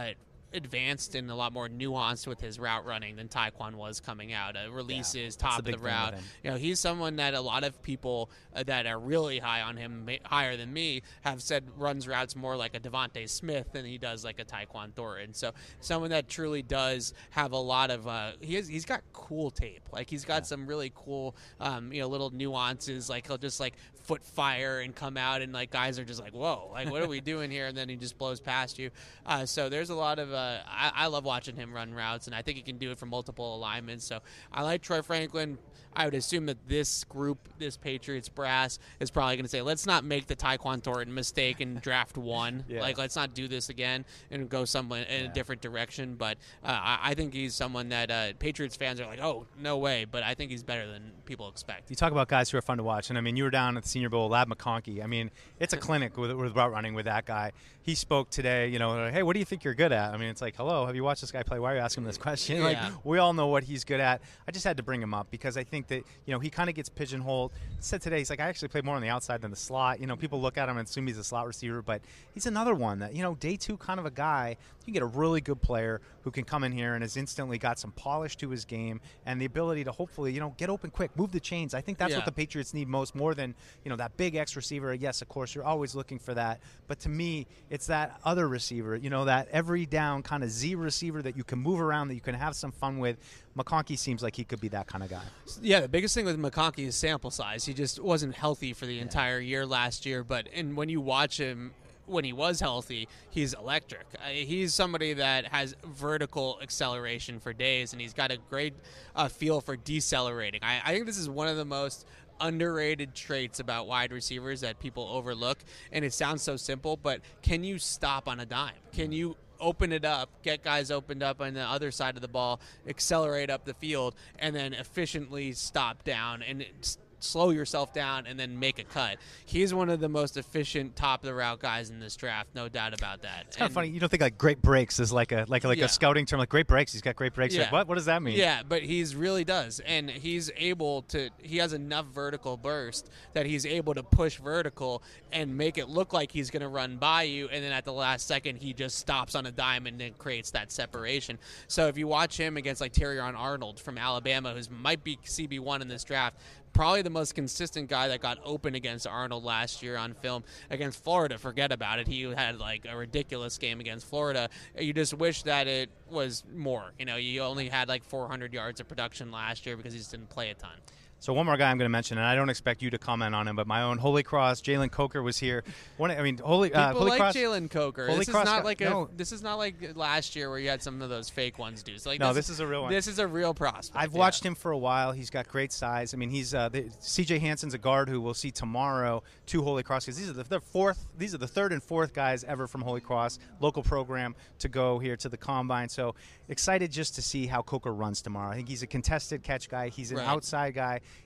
advanced and a lot more nuanced with his route running than Tyquan was coming out. Releases, top of the route. He's someone that a lot of people that are really high on him, higher than me, have said runs routes more like a Devontae Smith than he does like a Tyquan Thornton. So someone that truly does have a lot of he's got cool tape. Like he's got some really cool little nuances. Like he'll just like foot fire and come out and like guys are just like, whoa, like what are we doing here? And then he just blows past you. So there's a lot of I love watching him run routes, and I think he can do it from multiple alignments. So I like Troy Franklin. I would assume that this group, this Patriots brass, is probably going to say, let's not make the Tyquan Thornton mistake and draft one. Like, let's not do this again and go someone in a different direction. But I think he's someone that Patriots fans are like, oh, no way. But I think he's better than people expect. You talk about guys who are fun to watch. And, I mean, you were down at the Senior Bowl, Lab McConkey. I mean, it's a clinic with route running with that guy. He spoke today, hey, what do you think you're good at? I mean, it's like, hello, have you watched this guy play? Why are you asking him this question? Like, we all know what he's good at. I just had to bring him up because I think that, he kind of gets pigeonholed. He said today, he's like, I actually play more on the outside than the slot. People look at him and assume he's a slot receiver, but he's another one that, day 2 kind of a guy. You get a really good player who can come in here and has instantly got some polish to his game and the ability to hopefully, get open quick, move the chains. I think that's what the Patriots need most, more than, that big X receiver. Yes, of course, you're always looking for that. But to me, it's that other receiver, that every down kind of Z receiver that you can move around, that you can have some fun with. McConkey seems like he could be that kind of guy. Yeah, the biggest thing with McConkey is sample size. He just wasn't healthy for the entire year last year. And when you watch him, when he was healthy, he's electric. He's somebody that has vertical acceleration for days, and he's got a great feel for decelerating. I think this is one of the most underrated traits about wide receivers that people overlook, and it sounds so simple, but can you stop on a dime? Can you open it up, get guys opened up on the other side of the ball, accelerate up the field, and then efficiently stop down and slow yourself down and then make a cut? He's one of the most efficient top of the route guys in this draft, no doubt about that. It's kind of funny. You don't think like great breaks is like a scouting term, like great breaks. He's got great breaks. Yeah. Like, what does that mean? Yeah, but he's really does, and he's able to. He has enough vertical burst that he's able to push vertical and make it look like he's going to run by you, and then at the last second he just stops on a dime and then creates that separation. So if you watch him against like Terrion Arnold from Alabama, who might be CB1 in this draft, probably the most consistent guy that got open against Arnold last year on film. Against Florida, forget about it. He had like a ridiculous game against Florida. You just wish that it was more. You only had like 400 yards of production last year because he just didn't play a ton. So one more guy I'm going to mention, and I don't expect you to comment on him, but my own Holy Cross, Jalen Coker was here. People Holy like Cross, Jalen Coker. Holy This Cross, is not like this is not like last year where you had some of those fake ones, dudes. Like this is a real one. This is a real prospect. I've watched him for a while. He's got great size. I mean, he's C.J. Hansen's a guard who we'll see tomorrow. 2 Holy Cross guys. These are the third and fourth guys ever from Holy Cross, local program, to go here to the Combine. So excited just to see how Coker runs tomorrow. I think he's a contested catch guy. He's an outside guy.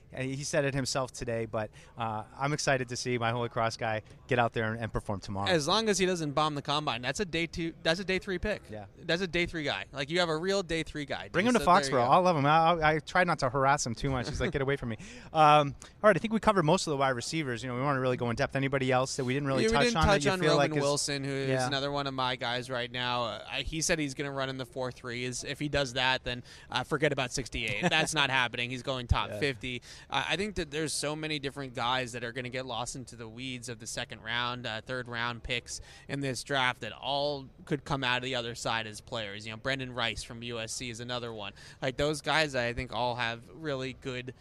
He said it himself today, but I'm excited to see my Holy Cross guy get out there and perform tomorrow. As long as he doesn't bomb the combine, that's a day 3 pick. Yeah, that's a day 3 guy. Like, you have a real day 3 guy. Bring him to Foxborough. I'll love him. I try not to harass him too much. He's like, get away from me. All right, I think we covered most of the wide receivers. We want to really go in depth. Anybody else that we didn't really touch on? We didn't touch on Roman like Wilson, who is another one of my guys right now. He said he's going to run in the 4.3s. If he does that, then forget about 68. That's not happening. He's going top 50. I think that there's so many different guys that are going to get lost into the weeds of the second round, third round picks in this draft that all could come out of the other side as players. Brendan Rice from USC is another one. Like, those guys, I think all have really good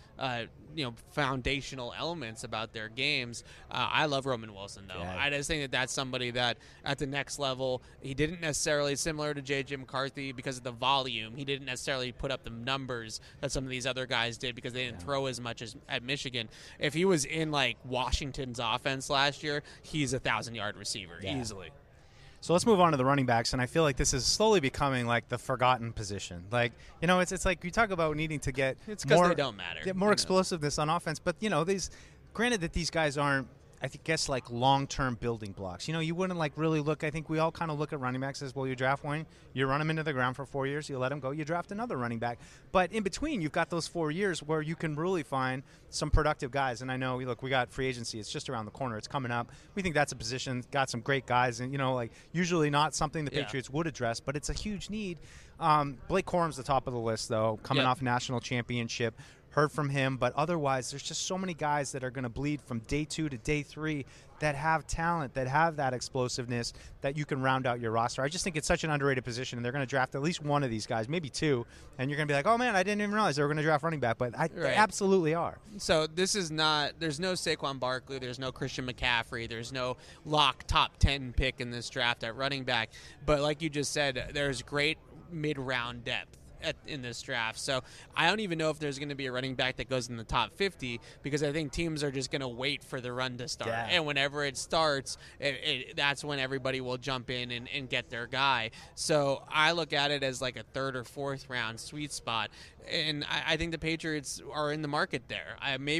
foundational elements about their games. I love Roman Wilson, though. Yeah. I just think that that's somebody that at the next level, he didn't necessarily, similar to J.J. McCarthy, because of the volume, he didn't necessarily put up the numbers that some of these other guys did because they didn't throw as much as at Michigan. If he was in, like, Washington's offense last year, he's a 1,000-yard receiver easily. So let's move on to the running backs, and I feel like this is slowly becoming like the forgotten position. Like, it's like you talk about needing to get more, they don't matter. Get more explosiveness on offense, but granted that these guys aren't, I guess, like long-term building blocks. You wouldn't like really look. I think we all kind of look at running backs as, well, you draft one, you run them into the ground for 4 years, you let them go, you draft another running back. But in between, you've got those 4 years where you can really find some productive guys. And I know, look, we got free agency. It's just around the corner. It's coming up. We think that's a position, got some great guys, and like usually not something the Patriots would address, but it's a huge need. Blake Corum's the top of the list, though, coming off national championship. Heard from him, but otherwise there's just so many guys that are going to bleed from day 2 to day 3 that have talent, that have that explosiveness, that you can round out your roster. I just think it's such an underrated position, and they're going to draft at least one of these guys, maybe 2, and you're going to be like, oh man, I didn't even realize they were going to draft running back, but they absolutely are. So this is not, there's no Saquon Barkley, there's no Christian McCaffrey, there's no lock top 10 pick in this draft at running back, but like you just said, there's great mid-round depth in this draft. So I don't even know if there's going to be a running back that goes in the top 50, because I think teams are just going to wait for the run to start. Yeah. And whenever it starts, that's when everybody will jump in and get their guy. So I look at it as like a 3rd or 4th round sweet spot. And I think the Patriots are in the market there.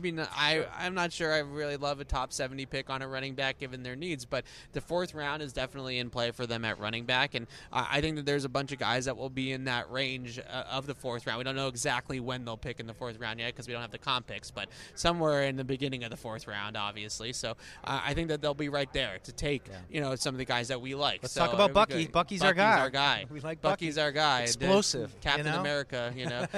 I'm not sure I really love a top 70 pick on a running back given their needs, but the 4th round is definitely in play for them at running back. And I think that there's a bunch of guys that will be in that range of the 4th round. We don't know exactly when they'll pick in the 4th round yet because we don't have the comp picks, but somewhere in the beginning of the 4th round, obviously. So I think that they'll be right there to take some of the guys that we like. Let's talk about Bucky. Bucky's our guy. We like Bucky's our guy. Explosive. Captain America,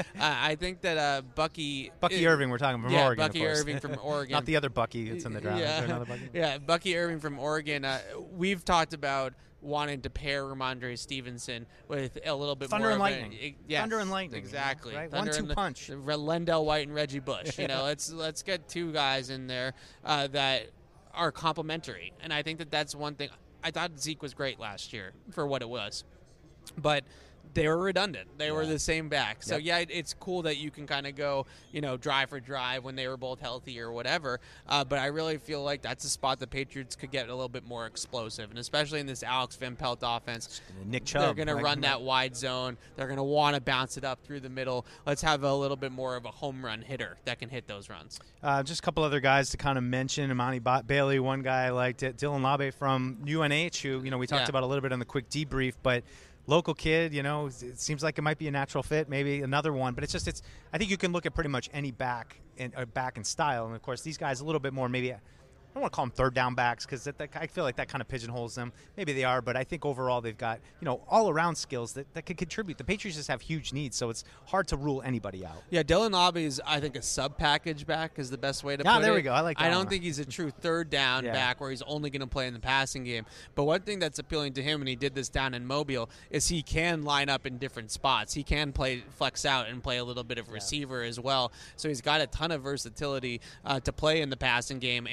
I think that Bucky Irving, we're talking from Oregon. Bucky Irving from Oregon. Not the other Bucky that's in the draft. Yeah. Is there another Bucky? Yeah, Bucky Irving from Oregon. We've talked about wanting to pair Ramondre Stevenson with a little bit Thunder more and lightning. Yes, Thunder and lightning. Exactly. Right? 1-2 punch. Lendell White and Reggie Bush. Let's get 2 guys in there that are complementary. And I think that that's one thing. I thought Zeke was great last year for what it was. But they were redundant. They were the same back. So, it's cool that you can kind of go, drive for drive when they were both healthy or whatever. But I really feel like that's a spot the Patriots could get a little bit more explosive. And especially in this Alex Van Pelt offense, Nick Chubb, they're going to run that wide zone. They're going to want to bounce it up through the middle. Let's have a little bit more of a home run hitter that can hit those runs. Just a couple other guys to kind of mention. Imani Bailey, one guy I liked it. Dylan Labe from UNH, who, we talked about a little bit on the quick debrief, but local kid, it seems like it might be a natural fit, maybe another one. But I think you can look at pretty much any back in style. And, of course, these guys a little bit more maybe – I don't want to call them third down backs because I feel like that kind of pigeonholes them. Maybe they are, but I think overall they've got all-around skills that could contribute. The Patriots just have huge needs, so it's hard to rule anybody out. Yeah, Dylan Labe is, I think, a sub-package back is the best way to put it. There we go. I like that. I don't think he's a true third down back where he's only going to play in the passing game. But one thing that's appealing to him, and he did this down in Mobile, is he can line up in different spots. He can flex out and play a little bit of receiver as well. So he's got a ton of versatility to play in the passing game and in the run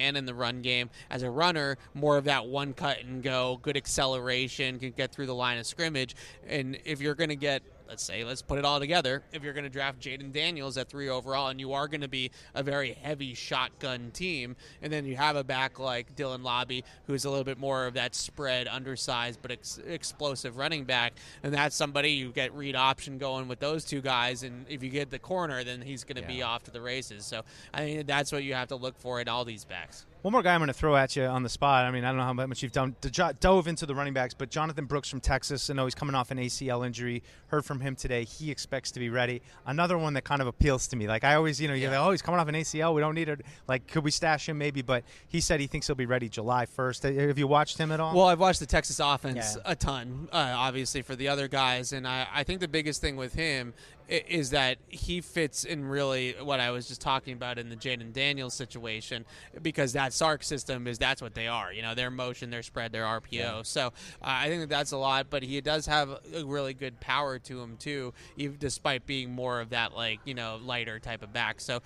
run game. As a runner, more of that one cut and go, good acceleration, can get through the line of scrimmage. And if you're going to get, let's put it all together, if you're going to draft Jayden Daniels at 3 overall and you are going to be a very heavy shotgun team, and then you have a back like Dylan Lobby, who's a little bit more of that spread, undersized, but explosive running back, and that's somebody you get read option going with those two guys, and if you get the corner, then he's going to be off to the races. So I think that's what you have to look for in all these backs. One more guy I'm going to throw at you on the spot. I mean, I don't know how much you've dove into the running backs, but Jonathan Brooks from Texas. I know he's coming off an ACL injury. Heard from him today. He expects to be ready. Another one that kind of appeals to me. Like I always, you're like, oh, he's coming off an ACL. We don't need it. Like, could we stash him maybe? But he said he thinks he'll be ready July 1st. Have you watched him at all? Well, I've watched the Texas offense a ton, obviously, for the other guys. And I think the biggest thing with him is that he fits in really what I was just talking about in the Jayden Daniels situation, because that Sark system that's what they are. Their motion, their spread, their RPO. Yeah. So I think that's a lot, but he does have a really good power to him too, even despite being more of that lighter type of back. So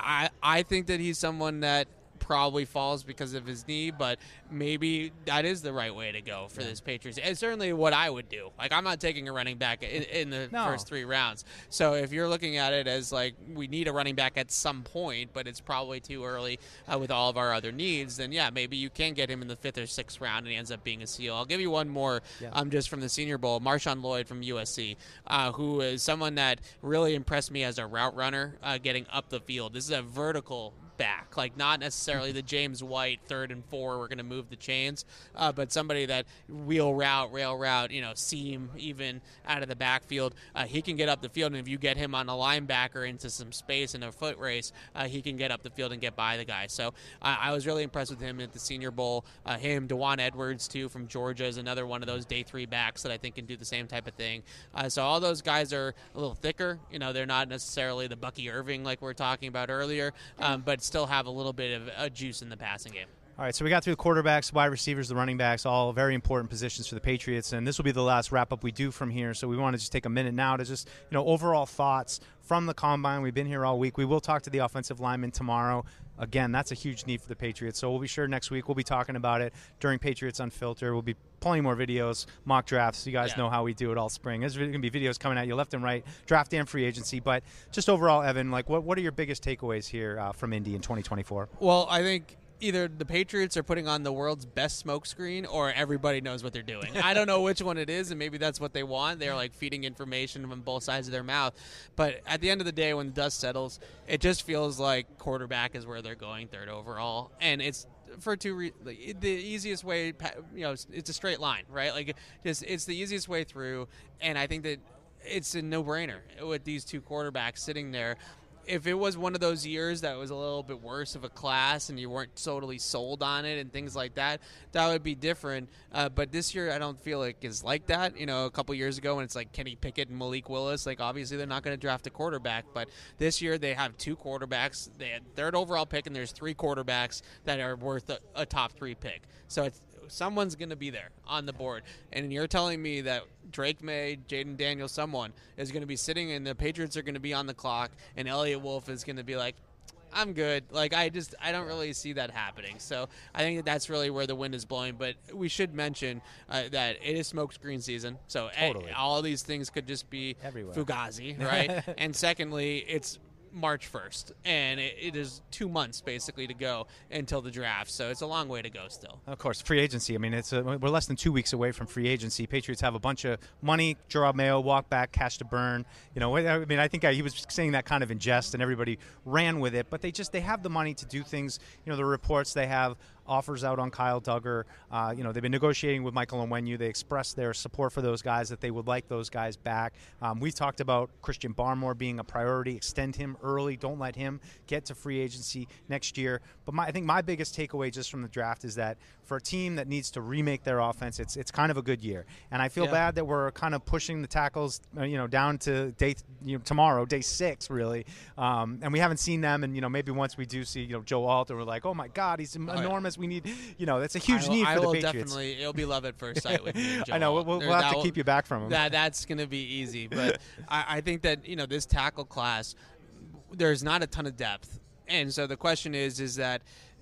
I think that he's someone that probably falls because of his knee, but maybe that is the right way to go for this Patriots. It's certainly what I would do. Like, I'm not taking a running back in the first 3 rounds. So if you're looking at it as like we need a running back at some point, but it's probably too early with all of our other needs, then maybe you can get him in the 5th or 6th round and he ends up being a steal. I'll give you one more just from the Senior Bowl. Marshawn Lloyd from USC, who is someone that really impressed me as a route runner, getting up the field. This is a vertical back, like not necessarily the James White 3rd and 4, we're going to move the chains, but somebody that rail route, seam even out of the backfield. He can get up the field, and if you get him on a linebacker into some space in a foot race, he can get up the field and get by the guy. So I was really impressed with him at the Senior Bowl. Dewan Edwards too from Georgia is another one of those day 3 backs that I think can do the same type of thing. So all those guys are a little thicker. They're not necessarily the Bucky Irving like we were talking about earlier, but still have a little bit of a juice in the passing game. All right, so we got through the quarterbacks, wide receivers, the running backs, all very important positions for the Patriots, and this will be the last wrap-up we do from here, so we want to just take a minute now to just, overall thoughts from the Combine. We've been here all week. We will talk to the offensive linemen tomorrow. Again, that's a huge need for the Patriots, so we'll be sure next week we'll be talking about it during Patriots Unfiltered. We'll be plenty more videos, mock drafts. You guys know how we do it all spring. There's going to be videos coming at you left and right, draft and free agency. But just overall, Evan, like what are your biggest takeaways here from Indy in 2024? Well, I think either the Patriots are putting on the world's best smokescreen or everybody knows what they're doing. I don't know which one it is, and maybe that's what they want. They're like feeding information from both sides of their mouth. But at the end of the day, when the dust settles, it just feels like quarterback is where they're going 3rd overall. And it's for the easiest way, it's a straight line, right? Like it's the easiest way through, and I think that it's a no-brainer with these 2 quarterbacks sitting there. If it was one of those years that was a little bit worse of a class and you weren't totally sold on it and things like that, that would be different. But this year I don't feel like is like that. A couple years ago when it's like Kenny Pickett and Malik Willis, like obviously they're not going to draft a quarterback. But this year they have 2 quarterbacks. They had 3rd overall pick, and there's 3 quarterbacks that are worth a top 3 pick. So someone's going to be there on the board. And you're telling me that Drake May, Jayden Daniels, someone is going to be sitting and the Patriots are going to be on the clock and Elliott Wolf is going to be like, I'm good. Like, I don't really see that happening. So I think that's really where the wind is blowing. But we should mention that it is smokescreen season. So all these things could just be everywhere. Fugazi, right? And secondly, it's March 1st, and it is 2 months basically to go until the draft, so it's a long way to go still. Of course, free agency. I mean, we're less than 2 weeks away from free agency. Patriots have a bunch of money, Gerard Mayo, walk back, cash to burn. I mean, I think he was saying that kind of in jest, and everybody ran with it, but they have the money to do things. The reports they have offers out on Kyle Duggar. They've been negotiating with Michael Onwenu. They expressed their support for those guys, that they would like those guys back. We've talked about Christian Barmore being a priority. Extend him early. Don't let him get to free agency next year. But I think my biggest takeaway just from the draft is that for a team that needs to remake their offense, it's kind of a good year. And I feel bad that we're kind of pushing the tackles, down to tomorrow, day 6, really. And we haven't seen them. And maybe once we do see Joe Alt, we're like, oh my God, he's enormous. We need, that's a huge need for the Patriots. Definitely, it'll be love at first sight with me and Joe. I know we'll have to keep you back from him. That's going to be easy, but I think that this tackle class, there's not a ton of depth, and so the question is that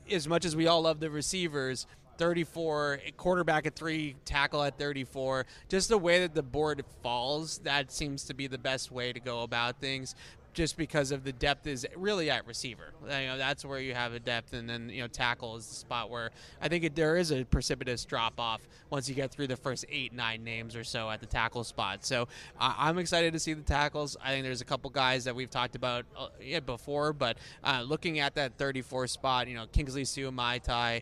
as much as we all love the receivers, 34, quarterback at 3, tackle at 34, just the way that the board falls, that seems to be the best way to go about things. Just because of the depth is really at receiver. That's where you have a depth, and then tackle is the spot where I think there is a precipitous drop off once you get through the first 8-9 names or so at the tackle spot. So I'm excited to see the tackles. I think there's a couple guys that we've talked about before, but looking at that 34 spot, Kingsley Suamaitai,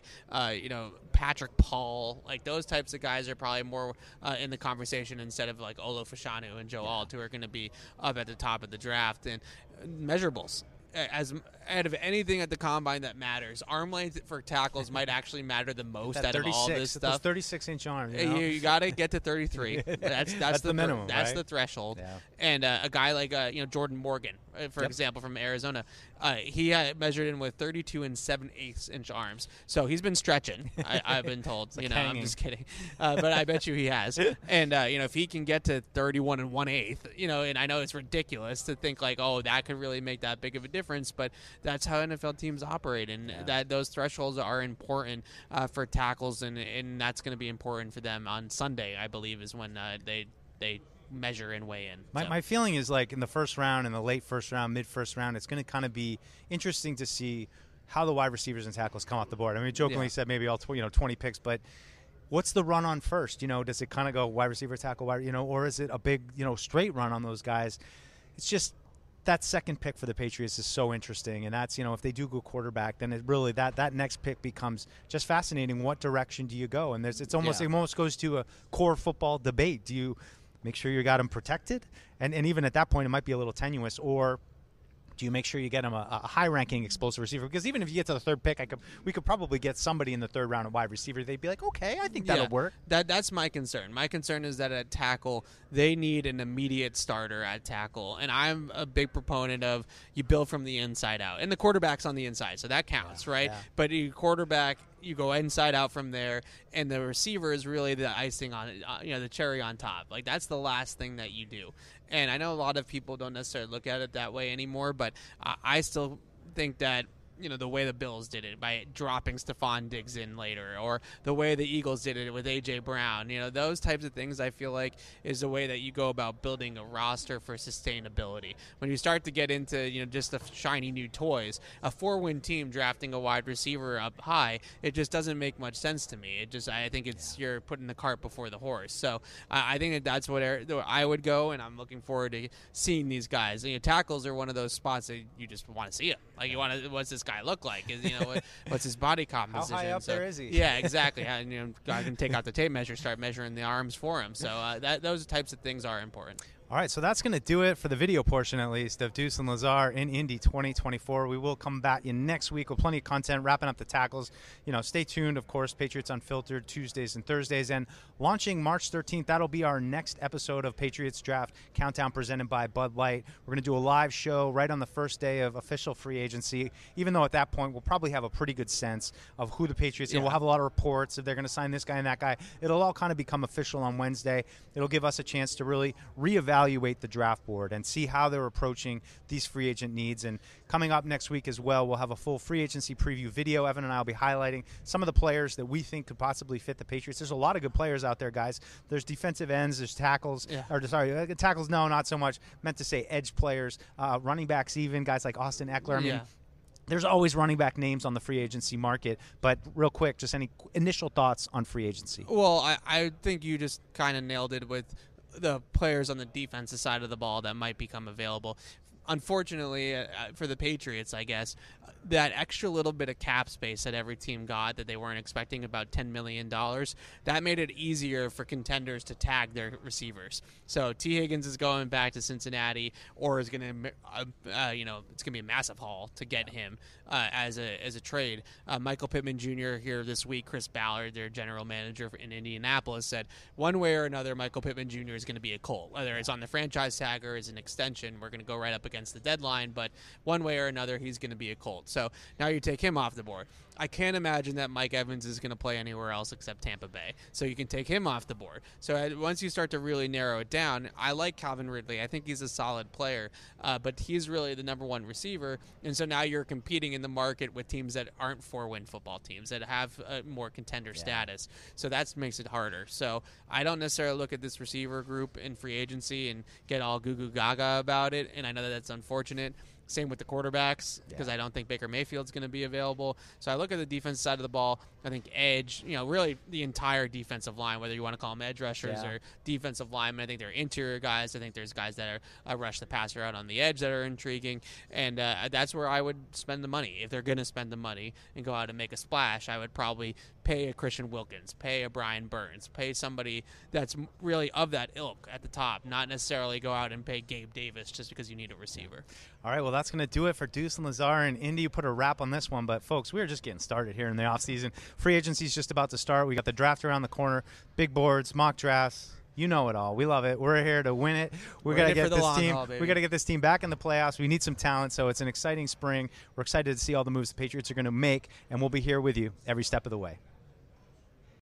Patrick Paul, like those types of guys are probably more in the conversation instead of like Olo Fashanu and Joe Alt, who are going to be up at the top of the draft. And measurables, as out of anything at the combine that matters, arm length for tackles might actually matter the most out of all this stuff. 36-inch arms. You got to get to 33. That's the minimum. That's right? The threshold. Yeah. And a guy like Jordan Morgan, for example, from Arizona, he measured in with 32 7/8 inch arms. So he's been stretching. I've been told. I'm just kidding, but I bet you he has. And if he can get to 31 1/8, and I know it's ridiculous to think like, oh, that could really make that big of a difference, but that's how NFL teams operate, and that those thresholds are important for tackles, and that's going to be important for them on Sunday, I believe, is when they measure and weigh in. My feeling is like in the first round, in the late first round, mid first round, it's going to kind of be interesting to see how the wide receivers and tackles come off the board. I mean, jokingly said maybe all 20 picks, but what's the run on first? Does it kind of go wide receiver, tackle, or is it a big straight run on those guys? It's just that second pick for the Patriots is so interesting, and that's if they do go quarterback, then it really that next pick becomes just fascinating. What direction do you go? And it almost goes to a core football debate. Do you make sure you got him protected, and even at that point it might be a little tenuous, or do you make sure you get him a high-ranking explosive receiver? Because even if you get to the third pick, we could probably get somebody in the third round, a wide receiver. They'd be like, okay, I think that'll work. That's my concern. My concern is that at tackle, they need an immediate starter at tackle, and I'm a big proponent of you build from the inside out, and the quarterback's on the inside, so that counts, right? Yeah. But your quarterback, you go inside out from there, and the receiver is really the icing on it, the cherry on top. Like, that's the last thing that you do. And I know a lot of people don't necessarily look at it that way anymore, but I still think that the way the Bills did it by dropping Stephon Diggs in later, or the way the Eagles did it with A.J. Brown, those types of things I feel like is the way that you go about building a roster for sustainability. When you start to get into, just the shiny new toys, a 4-win team drafting a wide receiver up high, it just doesn't make much sense to me. I think you're putting the cart before the horse. So I think that's what I would go, and I'm looking forward to seeing these guys. Tackles are one of those spots that you just want to see it. Like, what's this guy look like? What's his body composition? How high up there is he? Yeah, exactly. I can take out the tape measure, start measuring the arms for him. So those types of things are important. All right, so that's going to do it for the video portion, at least, of Deuce and Lazar in Indy 2024. We will come back in next week with plenty of content, wrapping up the tackles. Stay tuned, of course, Patriots Unfiltered, Tuesdays and Thursdays. And launching March 13th, that'll be our next episode of Patriots Draft Countdown presented by Bud Light. We're going to do a live show right on the first day of official free agency, even though at that point we'll probably have a pretty good sense of who the Patriots, we'll have a lot of reports if they're going to sign this guy and that guy. It'll all kind of become official on Wednesday. It'll give us a chance to really reevaluate the draft board and see how they're approaching these free agent needs. And coming up next week as well, we'll have a full free agency preview video. Evan and I will be highlighting some of the players that we think could possibly fit the Patriots. There's a lot of good players out there, guys. There's defensive ends, there's tackles, tackles, no, not so much. Meant to say edge players, running backs even, guys like Austin Eckler. I mean, there's always running back names on the free agency market, but real quick, just any initial thoughts on free agency? Well, I think you just kind of nailed it with the players on the defensive side of the ball that might become available. Unfortunately, for the Patriots, I guess, that extra little bit of cap space that every team got that they weren't expecting, about $10 million, that made it easier for contenders to tag their receivers. So T. Higgins is going back to Cincinnati, or is going to, it's going to be a massive haul to get him as a trade. Michael Pittman Jr. here this week, Chris Ballard, their general manager in Indianapolis, said one way or another Michael Pittman Jr. is going to be a Colt. Whether it's on the franchise tag or as an extension, we're going to go right up against the deadline, but one way or another, he's going to be a Colt. So now you take him off the board. I can't imagine that Mike Evans is going to play anywhere else except Tampa Bay. So you can take him off the board. So once you start to really narrow it down, I like Calvin Ridley. I think he's a solid player, but he's really the number one receiver. And so now you're competing in the market with teams that aren't 4-win football teams, that have more contender status. So that makes it harder. So I don't necessarily look at this receiver group in free agency and get all goo-goo gaga about it. And I know that that's unfortunate. Same with the quarterbacks, because I don't think Baker Mayfield's going to be available. So I look at the defense side of the ball. I think edge, really the entire defensive line, whether you want to call them edge rushers or defensive linemen. I think they're interior guys. I think there's guys that are rush the passer out on the edge that are intriguing. And that's where I would spend the money. If they're going to spend the money and go out and make a splash, I would probably pay a Christian Wilkins, pay a Brian Burns, pay somebody that's really of that ilk at the top, not necessarily go out and pay Gabe Davis just because you need a receiver. All right, well, that's going to do it for Deuce and Lazar and Indy. You put a wrap on this one, but, folks, we're just getting started here in the offseason. Free agency is just about to start. We got the draft around the corner, big boards, mock drafts. You know it all. We love it. We're here to win it. We got to get this team. We got to get this team back in the playoffs. We need some talent, so it's an exciting spring. We're excited to see all the moves the Patriots are going to make, and we'll be here with you every step of the way.